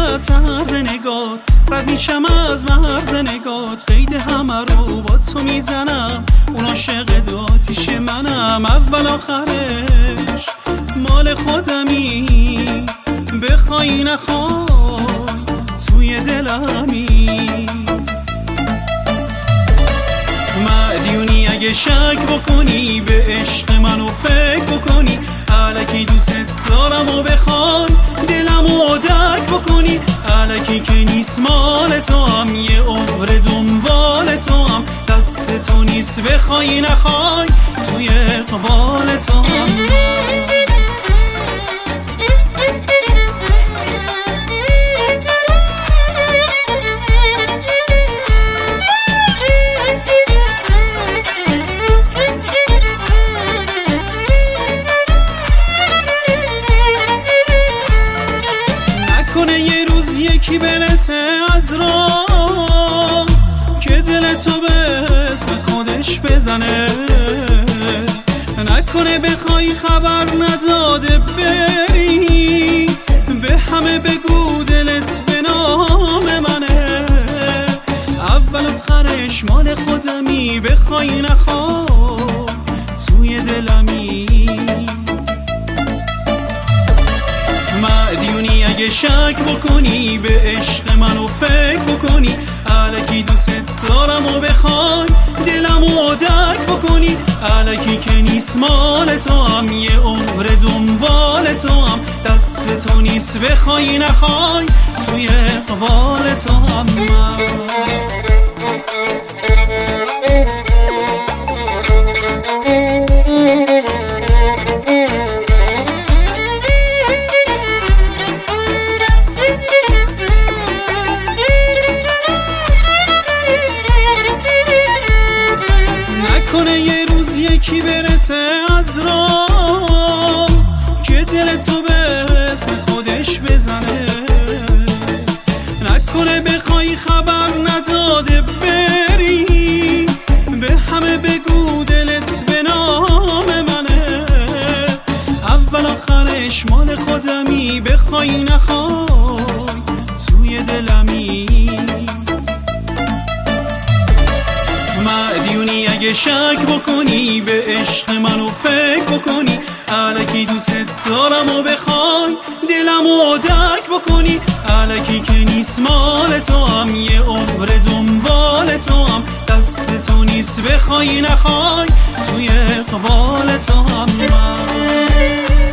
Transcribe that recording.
فقط طرز نگات، رد میشم از مرز نگات، قید همه رو با تو میزنم، اون عاشق آتیش منم، اول آخرش مال خودمی، بخوای نخوای توی دلمی. مدیونی اگه شک بکنی به عشق منو فکر بکنی، الکی دوست دارم و بخوای دلمو درک بکنی، الکی که نیست مال تو هم، یه عمر دنبال تو هم، دست تو نیست بخوای نخوای توی اقبال تو هم. یه روز یکی برسه از راه که دل تو به اسم خودش بزنه، نکنه بخوای خبر نداده بری، به همه بگو دلت به نام منه، اول آخرش مال خودمی، بخوای نخوای توی دلمی. مدیونی اگه شک بکنی به عشق منو فکر بکنی، الکی دوست دارم و بخوای دلمو درک بکنی، الکی که نیست مال تو هم، یه عمر دنبال تو هم، دست تو نیست بخوای نخوای توی اقبال تو هم. نکنه یه روز یکی برسه از راه که دل تو به اسم خودش بزنه، نکنه بخوای خبر نداده بری، به همه بگو دلت به نام منه، اول آخرش مال خودمی، بخوای نخوای توی دلمی. مدیونی اگه شک بکنی به عشق منو فکر بکنی، الکی دوست دارم و بخوای دلمو درک بکنی، الکی که نیست مال تو هم، یه عمر دنبال تو هم، دست تو نیست بخوای نخوای توی اقبال تو هم.